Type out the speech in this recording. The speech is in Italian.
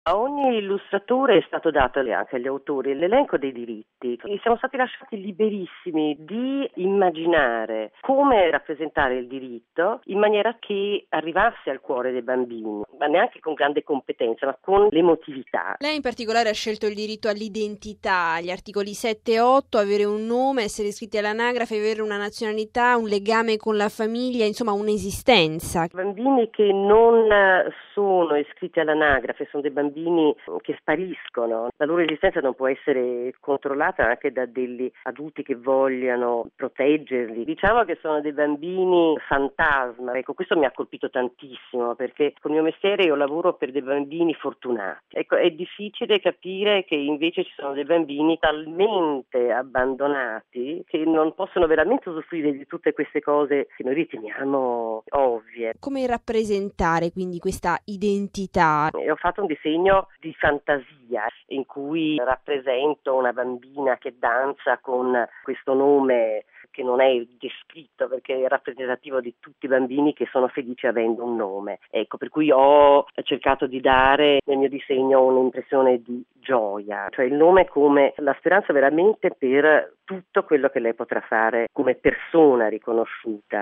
A ogni illustratore è stato dato anche agli autori l'elenco dei diritti e siamo stati lasciati liberissimi di immaginare come rappresentare il diritto in maniera che arrivasse al cuore dei bambini, ma neanche con grande competenza, ma con l'emotività. Lei in particolare ha scelto il diritto all'identità, gli articoli 7 e 8, avere un nome, essere iscritti all'anagrafe, avere una nazionalità, un legame con la famiglia, insomma un'esistenza. Bambini che non sono iscritti all'anagrafe sono dei bambini che spariscono, la loro esistenza non può essere controllata anche da degli adulti che vogliano proteggerli. Diciamo che sono dei bambini fantasma, ecco, questo mi ha colpito tantissimo perché con il mio mestiere io lavoro per dei bambini fortunati. Ecco, è difficile capire che invece ci sono dei bambini talmente abbandonati che non possono veramente usufruire di tutte queste cose che noi riteniamo ovvie. Come rappresentare quindi questa identità? E ho fatto un disegno di fantasia in cui rappresento una bambina che danza con questo nome che non è descritto perché è rappresentativo di tutti i bambini che sono felici avendo un nome. Ecco, per cui ho cercato di dare nel mio disegno un'impressione di gioia, cioè il nome come la speranza veramente per tutto quello che lei potrà fare come persona riconosciuta.